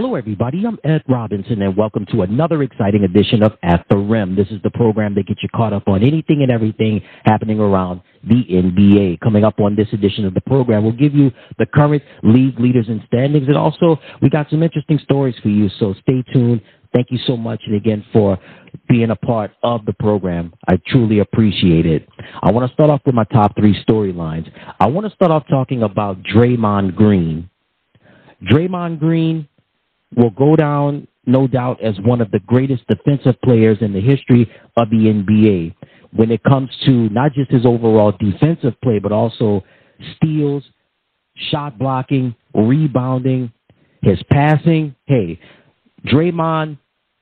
Hello, everybody. I'm Ed Robinson, and welcome to another exciting edition of At the Rim. This is the program that gets you caught up on anything and everything happening around the NBA. Coming up on this edition of the program, we'll give you the current league leaders and standings, and also we got some interesting stories for you, so stay tuned. Thank you so much, and again, for being a part of the program. I truly appreciate it. I want to start off with my top three storylines. I want to start off talking about Draymond Green. Draymond Green will go down, no doubt, as one of the greatest defensive players in the history of the NBA when it comes to not just his overall defensive play, but also steals, shot blocking, rebounding, his passing. Hey, Draymond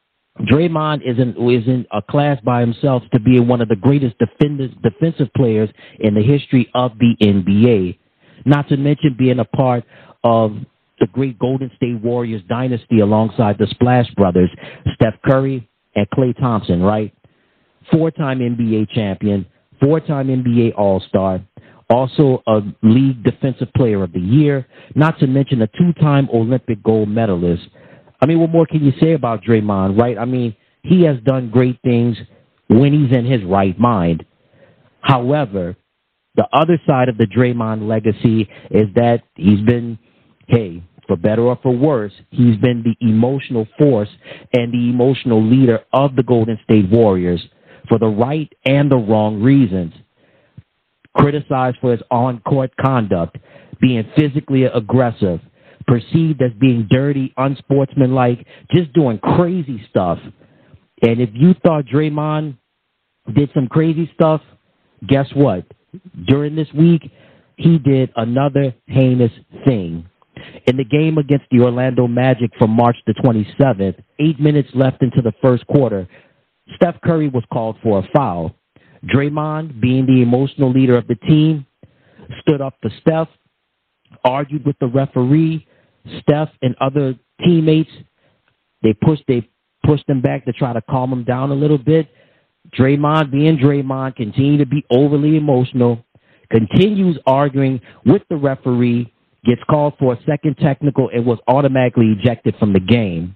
isn't a class by himself to be one of the greatest defensive players in the history of the NBA. Not to mention being a part of the great Golden State Warriors dynasty alongside the Splash Brothers, Steph Curry and Klay Thompson, right? Four-time NBA champion, four-time NBA All-Star, also a League Defensive Player of the Year, not to mention a two-time Olympic gold medalist. I mean, what more can you say about Draymond, right? I mean, he has done great things when he's in his right mind. However, the other side of the Draymond legacy is that he's been, hey, for better or for worse, he's been the emotional force and the emotional leader of the Golden State Warriors for the right and the wrong reasons. Criticized for his on-court conduct, being physically aggressive, perceived as being dirty, unsportsmanlike, just doing crazy stuff. And if you thought Draymond did some crazy stuff, guess what? During this week, he did another heinous thing. In the game against the Orlando Magic from March the 27th, 8 minutes left into the first quarter, Steph Curry was called for a foul. Draymond, being the emotional leader of the team, stood up for Steph, argued with the referee. Steph and other teammates, they pushed him back to try to calm him down a little bit. Draymond, being Draymond, continued to be overly emotional, continues arguing with the referee, gets called for a second technical, and was automatically ejected from the game.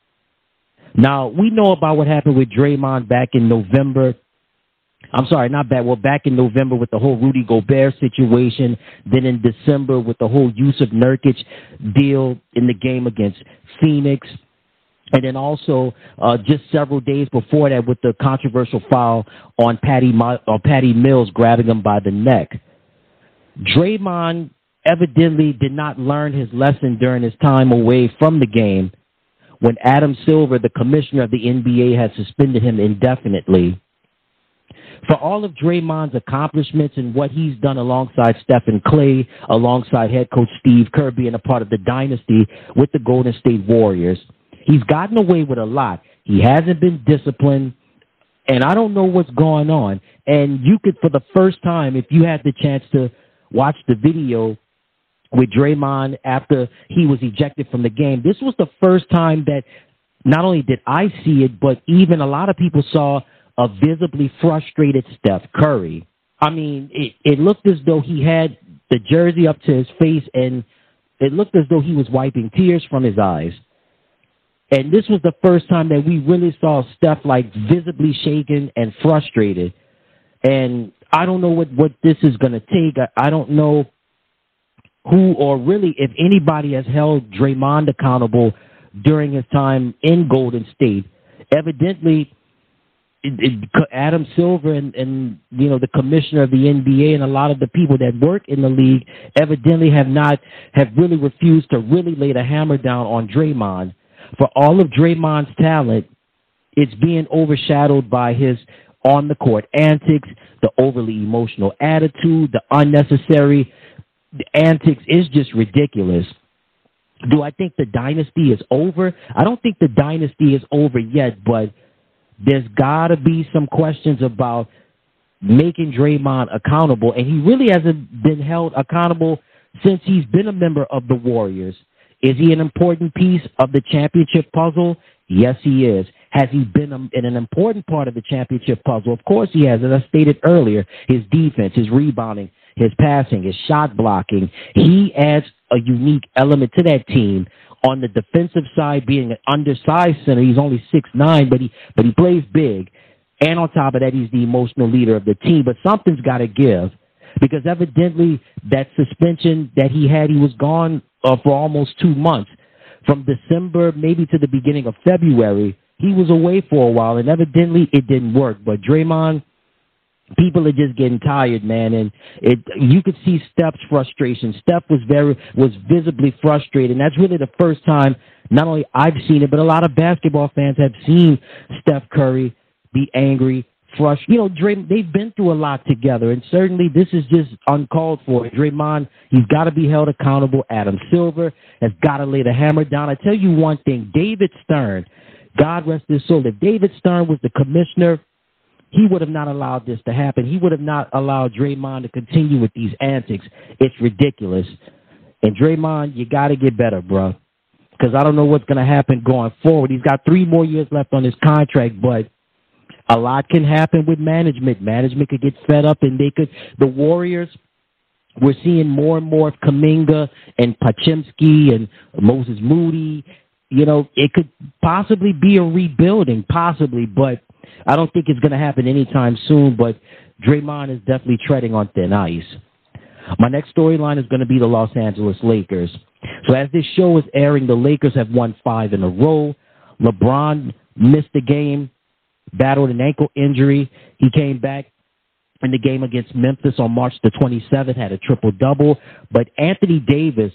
Now, we know about what happened with Draymond back in November. Back in November with the whole Rudy Gobert situation, then in December with the whole Jusuf Nurkic deal in the game against Phoenix, and then also just several days before that with the controversial foul on Patty Mills grabbing him by the neck. Draymond evidently did not learn his lesson during his time away from the game when Adam Silver, the commissioner of the NBA, had suspended him indefinitely. For all of Draymond's accomplishments and what he's done alongside Stephen Klay, alongside head coach Steve Kerr being a part of the dynasty with the Golden State Warriors, he's gotten away with a lot. He hasn't been disciplined, and I don't know what's going on. And you could, for the first time, if you had the chance to watch the video with Draymond after he was ejected from the game, this was the first time that not only did I see it, but even a lot of people saw a visibly frustrated Steph Curry. I mean, it looked as though he had the jersey up to his face, and it looked as though he was wiping tears from his eyes. And this was the first time that we really saw Steph, like, visibly shaken and frustrated. And I don't know what this is going to take. I don't know who or really if anybody has held Draymond accountable during his time in Golden State. Evidently, Adam Silver and you know, the commissioner of the NBA and a lot of the people that work in the league evidently have really refused to really lay the hammer down on Draymond. For all of Draymond's talent, it's being overshadowed by his on-the-court antics, the overly emotional attitude, the unnecessary antics is just ridiculous. Do I think the dynasty is over? I don't think the dynasty is over yet, but there's got to be some questions about making Draymond accountable, and he really hasn't been held accountable since he's been a member of the Warriors. Is he an important piece of the championship puzzle? Yes, he is. Has he been in an important part of the championship puzzle? Of course he has. As I stated earlier, his defense, his rebounding, his passing, his shot blocking. He adds a unique element to that team on the defensive side, being an undersized center. He's only 6'9", but he plays big. And on top of that, he's the emotional leader of the team. But something's got to give, because evidently that suspension that he had, he was gone for almost 2 months. From December maybe to the beginning of February, he was away for a while, and evidently it didn't work. But Draymond, people are just getting tired, man, and you could see Steph's frustration. Steph was visibly frustrated, and that's really the first time not only I've seen it, but a lot of basketball fans have seen Steph Curry be angry, frustrated. They've been through a lot together, and certainly this is just uncalled for. Draymond, he's got to be held accountable. Adam Silver has got to lay the hammer down. I tell you one thing, David Stern, God rest his soul, if David Stern was the commissioner, he would have not allowed this to happen. He would have not allowed Draymond to continue with these antics. It's ridiculous. And Draymond, you got to get better, bro, because I don't know what's going to happen going forward. He's got 3 more years left on his contract, but a lot can happen with management. Management could get fed up, and the Warriors, we're seeing more and more of Kuminga and Podziemski and Moses Moody. It could possibly be a rebuilding, possibly, but I don't think it's going to happen anytime soon. But Draymond is definitely treading on thin ice. My next storyline is going to be the Los Angeles Lakers. So as this show is airing, the Lakers have won 5 in a row. LeBron missed the game, battled an ankle injury. He came back in the game against Memphis on March the 27th, had a triple-double. But Anthony Davis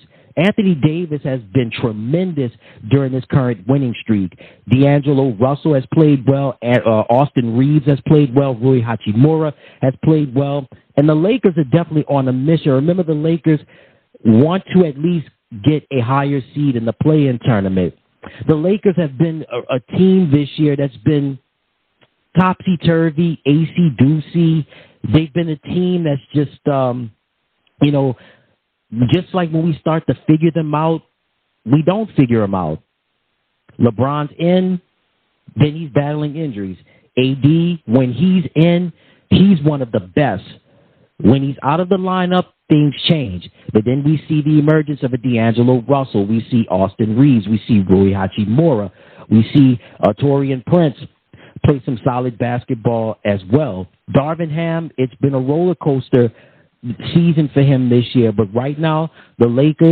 has been tremendous during this current winning streak. D'Angelo Russell has played well. Austin Reeves has played well. Rui Hachimura has played well. And the Lakers are definitely on a mission. Remember, the Lakers want to at least get a higher seed in the play-in tournament. The Lakers have been a team this year that's been topsy-turvy, acey-doocy. They've been a team that's just, just like when we start to figure them out, we don't figure them out. LeBron's in, then he's battling injuries. AD, when he's in, he's one of the best. When he's out of the lineup, things change. But then we see the emergence of a D'Angelo Russell. We see Austin Reeves. We see Rui Hachimura. We see Taurean Prince play some solid basketball as well. Darvin Ham, it's been a roller coaster season for him this year. But right now, for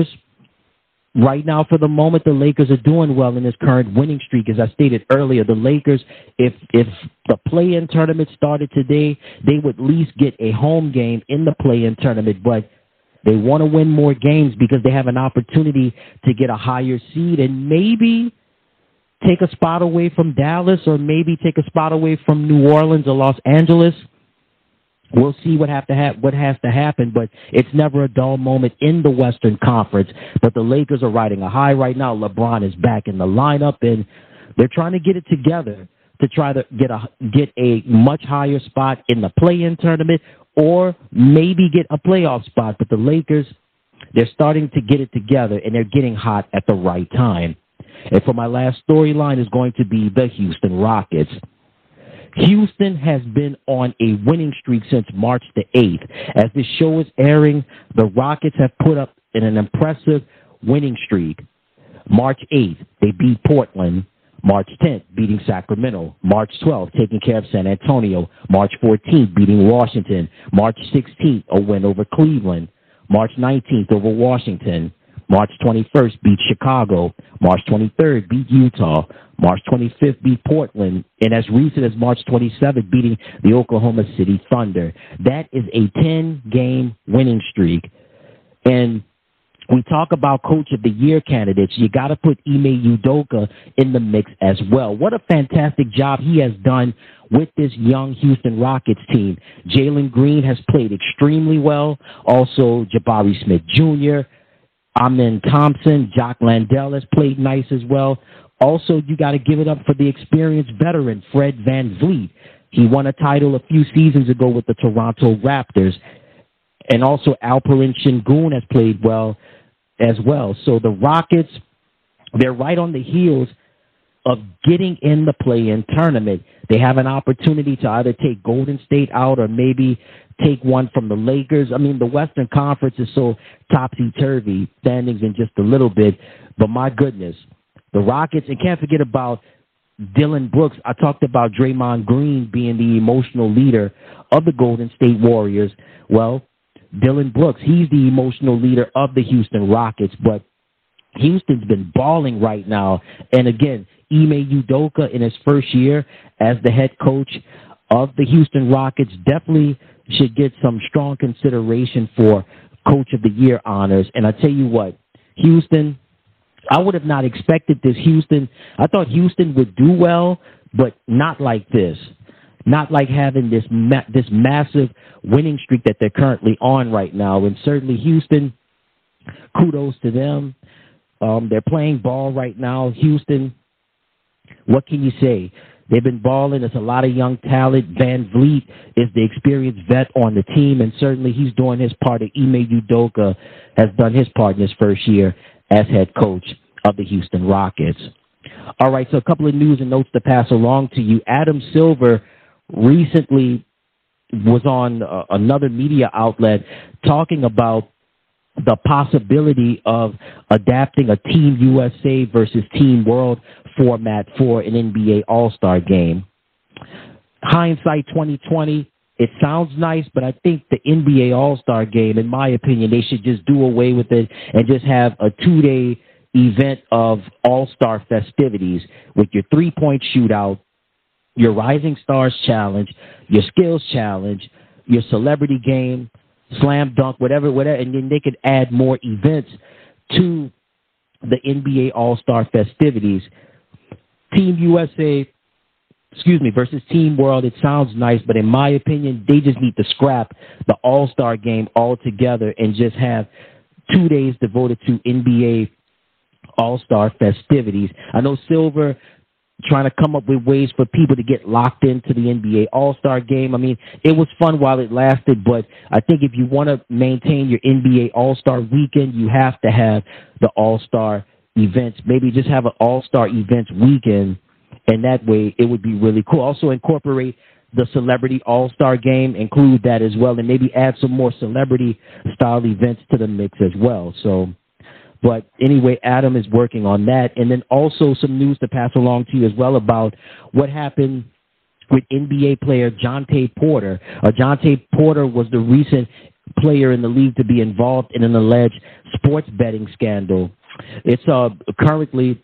the moment, the Lakers are doing well in this current winning streak. As I stated earlier, the Lakers, if the play-in tournament started today, they would at least get a home game in the play-in tournament. But they want to win more games because they have an opportunity to get a higher seed and maybe take a spot away from Dallas, or maybe take a spot away from New Orleans or Los Angeles. We'll see what has to happen, but it's never a dull moment in the Western Conference. But the Lakers are riding a high right now. LeBron is back in the lineup, and they're trying to get it together to try to get a much higher spot in the play-in tournament, or maybe get a playoff spot. But the Lakers, they're starting to get it together, and they're getting hot at the right time. And for my last storyline is going to be the Houston Rockets. Houston has been on a winning streak since March the 8th. As this show is airing, the Rockets have put up an impressive winning streak. March 8th, they beat Portland. March 10th, beating Sacramento. March 12th, taking care of San Antonio. March 14th, beating Washington. March 16th, a win over Cleveland. March 19th, over Washington. March 21st, beat Chicago. March 23rd, beat Utah. March 25th, beat Portland. And as recent as March 27th, beating the Oklahoma City Thunder. That is a 10-game winning streak. And we talk about Coach of the Year candidates. You got to put Ime Udoka in the mix as well. What a fantastic job he has done with this young Houston Rockets team. Jalen Green has played extremely well. Also, Jabari Smith Jr., Amen Thompson, Jock Landell has played nice as well. Also, you got to give it up for the experienced veteran, Fred VanVleet. He won a title a few seasons ago with the Toronto Raptors. And also, Alperen Sengun has played well as well. So the Rockets, they're right on the heels of getting in the play-in tournament. They have an opportunity to either take Golden State out or maybe take one from the Lakers. I mean, the Western Conference is so topsy-turvy, standings in just a little bit. But my goodness, the Rockets, and can't forget about Dillon Brooks. I talked about Draymond Green being the emotional leader of the Golden State Warriors. Well, Dillon Brooks, he's the emotional leader of the Houston Rockets, but Houston's been balling right now. And again, Ime Udoka in his first year as the head coach of the Houston Rockets definitely should get some strong consideration for Coach of the Year honors. And I tell you what, Houston, I would have not expected this. I thought Houston would do well, but not like this. Not like having this massive winning streak that they're currently on right now. And certainly Houston, kudos to them. They're playing ball right now. Houston, what can you say? They've been balling. There's a lot of young talent. Van Vliet is the experienced vet on the team, and certainly he's doing his part. Ime Udoka has done his part in his first year as head coach of the Houston Rockets. All right, so a couple of news and notes to pass along to you. Adam Silver recently was on another media outlet talking about the possibility of adapting a Team USA versus Team World format for an NBA All-Star game. Hindsight 2020, it sounds nice, but I think the NBA All-Star game, in my opinion, they should just do away with it and just have a 2-day event of All-Star festivities with your three-point shootout, your Rising Stars Challenge, your Skills Challenge, your Celebrity Game, Slam Dunk, whatever, and then they could add more events to the NBA All-Star festivities. Team USA, versus Team World, it sounds nice, but in my opinion, they just need to scrap the All-Star game altogether and just have 2 days devoted to NBA All-Star festivities. I know Silver trying to come up with ways for people to get locked into the NBA All-Star game. I mean, it was fun while it lasted, but I think if you want to maintain your NBA All-Star weekend, you have to have the All-Star events. Maybe just have an All-Star events weekend, and that way it would be really cool. Also incorporate the Celebrity All-Star game, include that as well, and maybe add some more celebrity-style events to the mix as well. But anyway, Adam is working on that. And then also some news to pass along to you as well about what happened with NBA player Jontay Porter. Jontay Porter was the recent player in the league to be involved in an alleged sports betting scandal. It's currently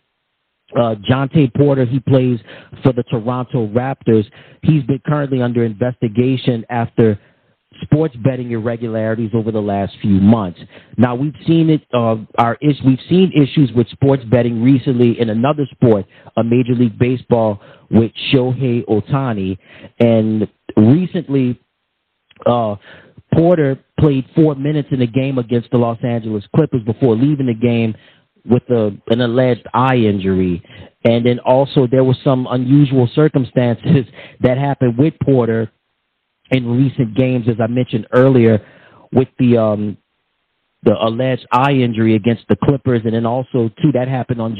Jontay Porter. He plays for the Toronto Raptors. He's been currently under investigation after sports betting irregularities over the last few months. Now, we've seen it. We've seen issues with sports betting recently in another sport, Major League Baseball, with Shohei Ohtani. And recently, Porter played 4 minutes in a game against the Los Angeles Clippers before leaving the game with an alleged eye injury. And then also there were some unusual circumstances that happened with Porter in recent games, as I mentioned earlier, with the alleged eye injury against the Clippers, and then also too that happened on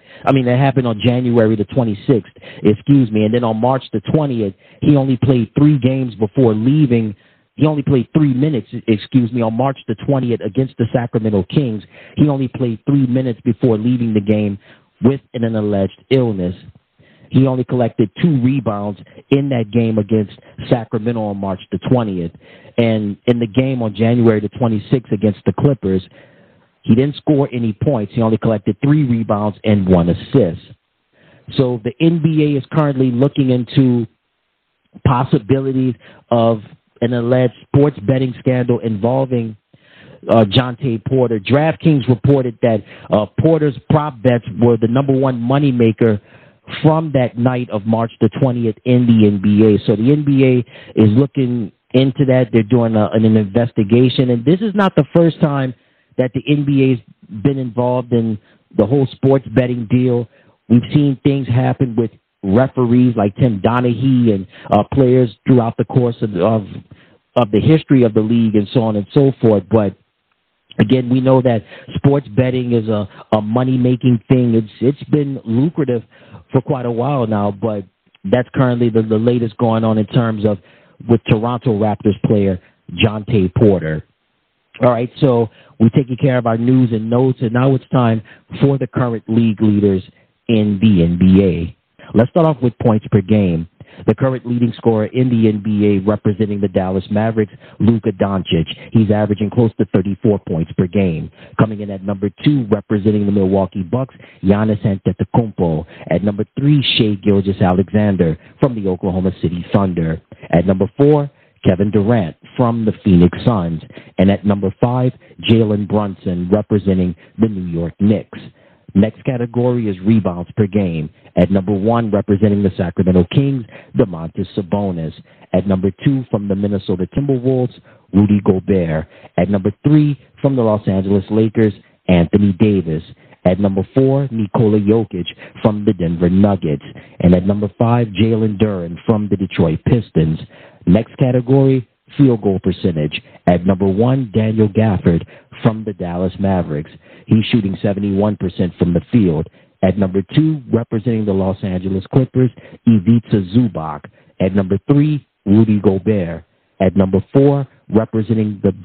January the 26th, and then on March the 20th, he only played 3 games before leaving. He only played 3 minutes, on March the 20th against the Sacramento Kings. He only played 3 minutes before leaving the game with an alleged illness. He only collected 2 rebounds in that game against Sacramento on March the 20th. And in the game on January the 26th against the Clippers, he didn't score any points. He only collected 3 rebounds and 1 assist. So the NBA is currently looking into possibilities of an alleged sports betting scandal involving Jontay Porter. DraftKings reported that Porter's prop bets were the number one moneymaker from that night of March the 20th in the NBA. So the NBA is looking into that. They're doing an investigation. And this is not the first time that the NBA's been involved in the whole sports betting deal. We've seen things happen with referees like Tim Donaghy and players throughout the course of the history of the league and so on and so forth. But Again, we know that sports betting is a money-making thing. It's been lucrative for quite a while now, but that's currently the latest going on in terms of with Toronto Raptors player Jontay Porter. All right, so we're taking care of our news and notes, and now it's time for the current league leaders in the NBA. Let's start off with points per game. The current leading scorer in the NBA representing the Dallas Mavericks, Luka Doncic. He's averaging close to 34 points per game. Coming in at number 2, representing the Milwaukee Bucks, Giannis Antetokounmpo. At number 3, Shai Gilgeous-Alexander from the Oklahoma City Thunder. At number 4, Kevin Durant from the Phoenix Suns. And at number 5, Jalen Brunson representing the New York Knicks. Next category is rebounds per game. At number 1, representing the Sacramento Kings, Domantas Sabonis. At number 2, from the Minnesota Timberwolves, Rudy Gobert. At number 3, from the Los Angeles Lakers, Anthony Davis. At number 4, Nikola Jokic from the Denver Nuggets. And at number 5, Jalen Duren from the Detroit Pistons. Next category, field goal percentage. At number 1, Daniel Gafford from the Dallas Mavericks. He's shooting 71% from the field. At number 2, representing the Los Angeles Clippers, Ivica Zubac. At number 3, Rudy Gobert. At number 4, representing the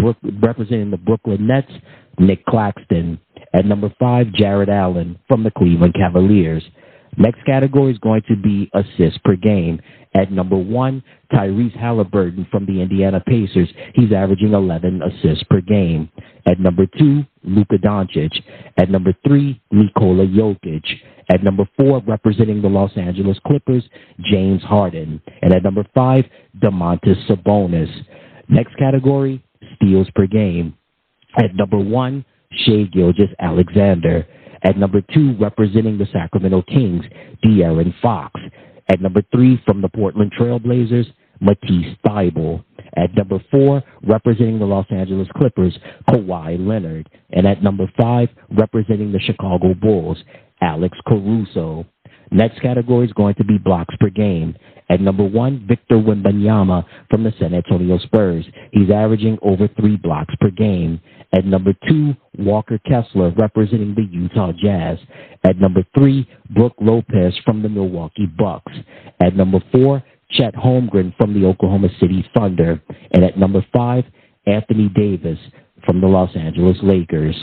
Brooklyn Nets, Nick Claxton. At number 5, Jared Allen from the Cleveland Cavaliers. Next category is going to be assists per game. At number 1, Tyrese Halliburton from the Indiana Pacers. He's averaging 11 assists per game. At number 2, Luka Doncic. At number 3, Nikola Jokic. At number 4, representing the Los Angeles Clippers, James Harden. And at number 5, Domantas Sabonis. Next category, steals per game. At number 1, Shai Gilgeous-Alexander. At number 2, representing the Sacramento Kings, De'Aaron Fox. At number 3, from the Portland Trail Blazers, Matisse Thybulle. At number 4, representing the Los Angeles Clippers, Kawhi Leonard. And at number 5, representing the Chicago Bulls, Alex Caruso. Next category is going to be blocks per game. At number 1, Victor Wembanyama from the San Antonio Spurs. He's averaging over 3 blocks per game. At number 2, Walker Kessler representing the Utah Jazz. At number 3, Brook Lopez from the Milwaukee Bucks. At number 4, Chet Holmgren from the Oklahoma City Thunder. And at number 5, Anthony Davis from the Los Angeles Lakers.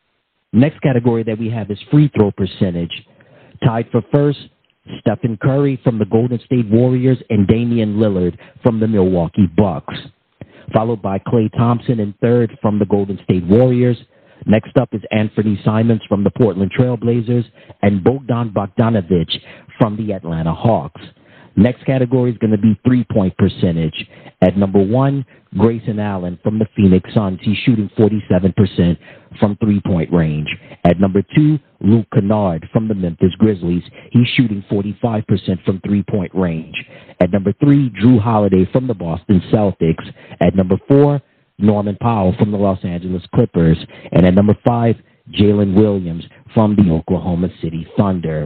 Next category that we have is free throw percentage. Tied for first, Stephen Curry from the Golden State Warriors and Damian Lillard from the Milwaukee Bucks. Followed by Klay Thompson in third from the Golden State Warriors. Next up is Anthony Simons from the Portland Trail Blazers and Bogdan Bogdanovic from the Atlanta Hawks. Next category is going to be three-point percentage. At number 1, Grayson Allen from the Phoenix Suns. He's shooting 47% from three-point range. At number 2, Luke Kennard from the Memphis Grizzlies. He's shooting 45% from three-point range. At number 3, Drew Holiday from the Boston Celtics. At number 4, Norman Powell from the Los Angeles Clippers. And at number 5, Jalen Williams from the Oklahoma City Thunder.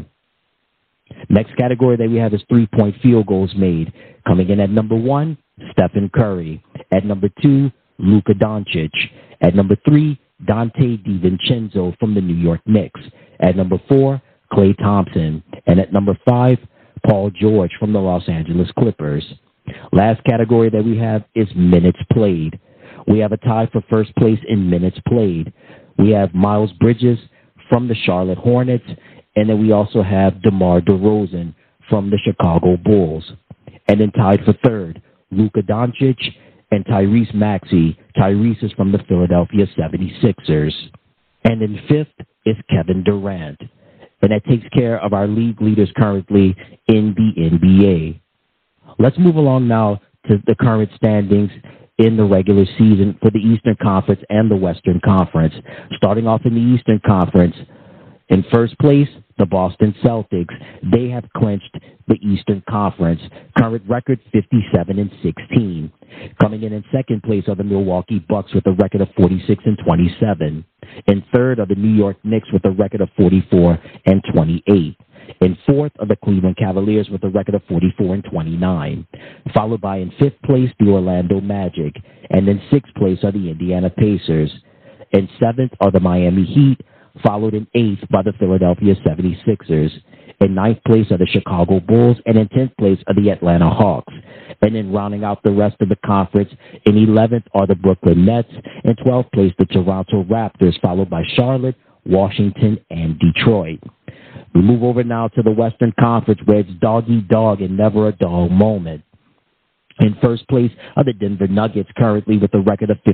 Next category that we have is three-point field goals made. Coming in at number 1, Stephen Curry. At number 2, Luka Doncic. At number 3, Dante DiVincenzo from the New York Knicks. At number 4, Klay Thompson. And at number 5, Paul George from the Los Angeles Clippers. Last category that we have is minutes played. We have a tie for first place in minutes played. We have Miles Bridges from the Charlotte Hornets, and then we also have DeMar DeRozan from the Chicago Bulls. And then tied for third, Luka Doncic and Tyrese Maxey. Tyrese is from the Philadelphia 76ers. And in fifth is Kevin Durant. And that takes care of our league leaders currently in the NBA. Let's move along now to the current standings in the regular season for the Eastern Conference and the Western Conference. Starting off in the Eastern Conference, in first place, the Boston Celtics. They have clinched the Eastern Conference. Current record 57-16. Coming in second place are the Milwaukee Bucks with a record of 46-27. In third are the New York Knicks with a record of 44-28. In fourth are the Cleveland Cavaliers with a record of 44-29. Followed by in fifth place the Orlando Magic. And in sixth place are the Indiana Pacers. In 7th are the Miami Heat, followed in 8th by the Philadelphia 76ers. In 9th place are the Chicago Bulls, and in 10th place are the Atlanta Hawks. And then rounding out the rest of the conference, in 11th are the Brooklyn Nets, in 12th place the Toronto Raptors, followed by Charlotte, Washington, and Detroit. We move over now to the Western Conference, where it's dog-eat-dog and never a dull moment. In first place are the Denver Nuggets, currently with a record of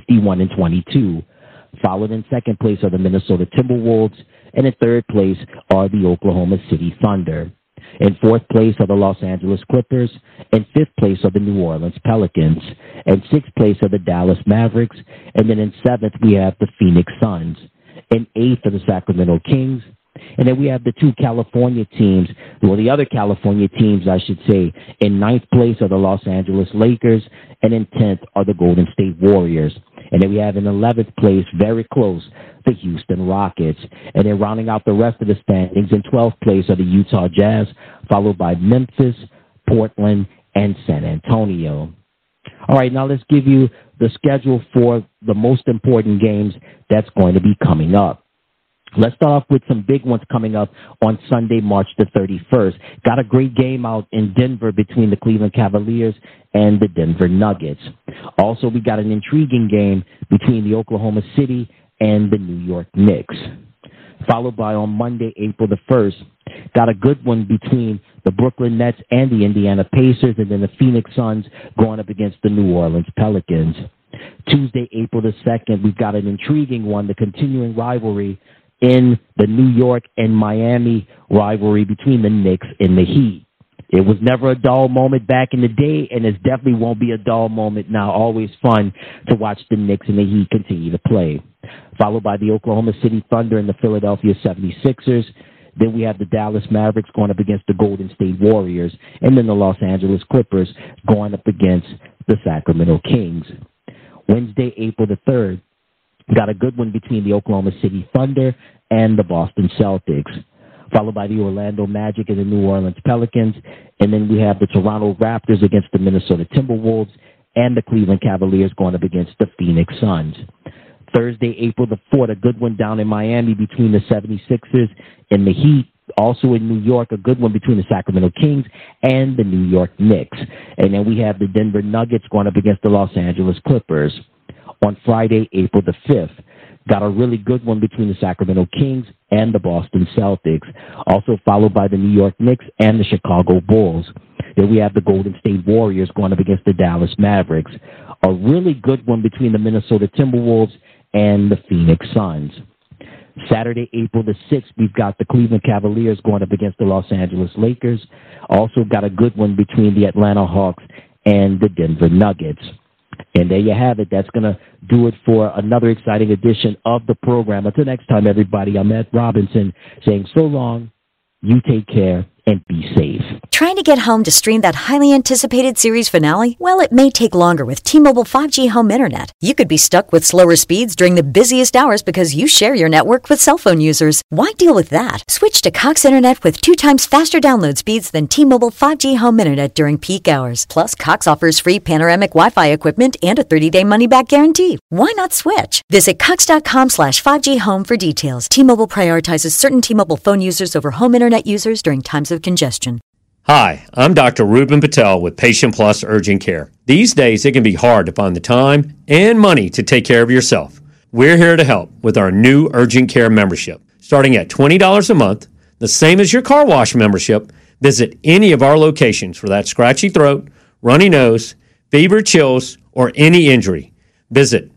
51-22. Followed in second place are the Minnesota Timberwolves, and in third place are the Oklahoma City Thunder. In fourth place are the Los Angeles Clippers. In fifth place are the New Orleans Pelicans. In sixth place are the Dallas Mavericks. And then in seventh, we have the Phoenix Suns. In eighth are the Sacramento Kings. And then we have the two California teams, well, the other California teams, I should say. In ninth place are the Los Angeles Lakers, and in 10th are the Golden State Warriors. And then we have in 11th place, very close, the Houston Rockets. And then rounding out the rest of the standings, in 12th place are the Utah Jazz, followed by Memphis, Portland, and San Antonio. All right, now let's give you the schedule for the most important games that's going to be coming up. Let's start off with some big ones coming up on Sunday, March the 31st. Got a great game out in Denver between the Cleveland Cavaliers and the Denver Nuggets. Also, we got an intriguing game between the Oklahoma City and the New York Knicks. Followed by on Monday, April the 1st, got a good one between the Brooklyn Nets and the Indiana Pacers, and then the Phoenix Suns going up against the New Orleans Pelicans. Tuesday, April the 2nd, we've got an intriguing one, the continuing rivalry in the New York and Miami rivalry between the Knicks and the Heat. It was never a dull moment back in the day, and it definitely won't be a dull moment now. Always fun to watch the Knicks and the Heat continue to play. Followed by the Oklahoma City Thunder and the Philadelphia 76ers. Then we have the Dallas Mavericks going up against the Golden State Warriors, and then the Los Angeles Clippers going up against the Sacramento Kings. Wednesday, April the 3rd, got a good one between the Oklahoma City Thunder and the Boston Celtics, followed by the Orlando Magic and the New Orleans Pelicans. And then we have the Toronto Raptors against the Minnesota Timberwolves and the Cleveland Cavaliers going up against the Phoenix Suns. Thursday, April the 4th, a good one down in Miami between the 76ers and the Heat. Also in New York, a good one between the Sacramento Kings and the New York Knicks. And then we have the Denver Nuggets going up against the Los Angeles Clippers. On Friday, April the 5th, got a really good one between the Sacramento Kings and the Boston Celtics, also followed by the New York Knicks and the Chicago Bulls. Then we have the Golden State Warriors going up against the Dallas Mavericks. A really good one between the Minnesota Timberwolves and the Phoenix Suns. Saturday, April the 6th, we've got the Cleveland Cavaliers going up against the Los Angeles Lakers. Also got a good one between the Atlanta Hawks and the Denver Nuggets. And there you have it. That's going to do it for another exciting edition of the program. Until next time, everybody, I'm Ed Robinson saying so long, you take care, and be safe. Trying to get home to stream that highly anticipated series finale? Well, it may take longer with T-Mobile 5G home internet. You could be stuck with slower speeds during the busiest hours because you share your network with cell phone users. Why deal with that? Switch to Cox Internet with 2 times faster download speeds than T-Mobile 5G home internet during peak hours. Plus, Cox offers free panoramic Wi-Fi equipment and a 30-day money-back guarantee. Why not switch? Visit Cox.com/5G home for details. T-Mobile prioritizes certain T-Mobile phone users over home internet users during times of congestion. Hi, I'm Dr. Ruben Patel with Patient Plus Urgent Care. These days, it can be hard to find the time and money to take care of yourself. We're here to help with our new Urgent Care membership. Starting at $20 a month, the same as your car wash membership, visit any of our locations for that scratchy throat, runny nose, fever, chills, or any injury. Visit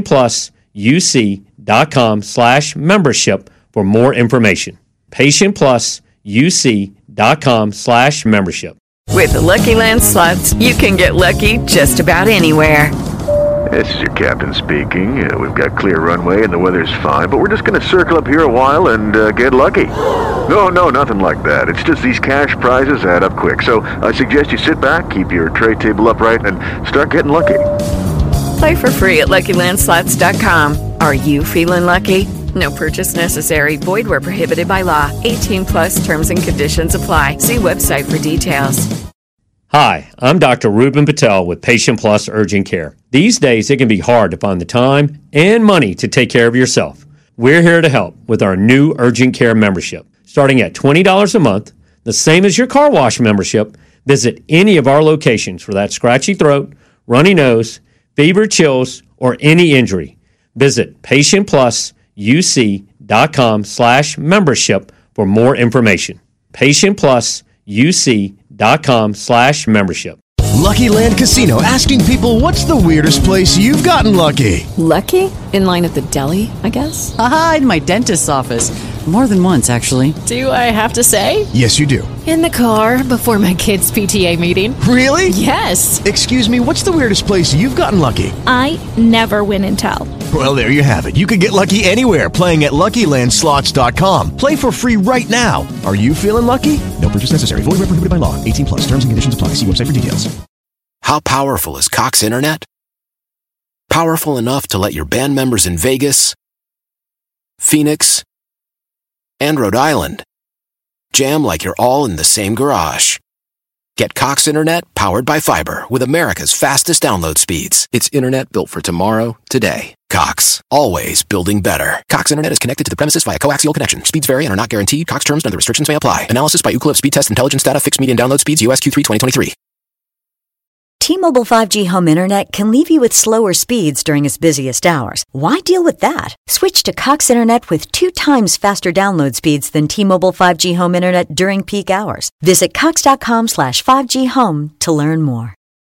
patientplusuc.com/membership for more information. patientplusuc.com/membership. With the Lucky Land Slots, you can get lucky just about anywhere. This is your captain speaking. We've got clear runway and the weather's fine, but we're just going to circle up here a while and get lucky. No, nothing like that. It's just these cash prizes add up quick. So I suggest you sit back, keep your tray table upright, and start getting lucky. Play for free at LuckyLandSlots.com. Are you feeling lucky? No purchase necessary. Void where prohibited by law. 18+ terms and conditions apply. See website for details. Hi, I'm Dr. Ruben Patel with Patient Plus Urgent Care. These days, it can be hard to find the time and money to take care of yourself. We're here to help with our new Urgent Care membership. Starting at $20 a month, the same as your car wash membership, visit any of our locations for that scratchy throat, runny nose, fever, chills, or any injury. Visit patientplusuc.com/membership for more information. patientplusuc.com/membership. Lucky Land Casino, asking people, what's the weirdest place you've gotten lucky? Lucky? In line at the deli, I guess? Aha, in my dentist's office. More than once, actually. Do I have to say? Yes, you do. In the car before my kids' PTA meeting. Really? Yes. Excuse me, what's the weirdest place you've gotten lucky? I never win and tell. Well, there you have it. You can get lucky anywhere, playing at LuckyLandSlots.com. Play for free right now. Are you feeling lucky? No purchase necessary. Void where prohibited by law. 18 plus. Terms and conditions apply. See website for details. How powerful is Cox Internet? Powerful enough to let your band members in Vegas, Phoenix, and Rhode Island jam like you're all in the same garage. Get Cox Internet powered by fiber with America's fastest download speeds. It's internet built for tomorrow, today. Cox, always building better. Cox Internet is connected to the premises via coaxial connection. Speeds vary and are not guaranteed. Cox terms and other restrictions may apply. Analysis by Ookla of Speed Test Intelligence Data. Fixed median download speeds. US Q3 2023. T-Mobile 5G home internet can leave you with slower speeds during its busiest hours. Why deal with that? Switch to Cox Internet with 2 times faster download speeds than T-Mobile 5G home internet during peak hours. Visit cox.com/5G home to learn more.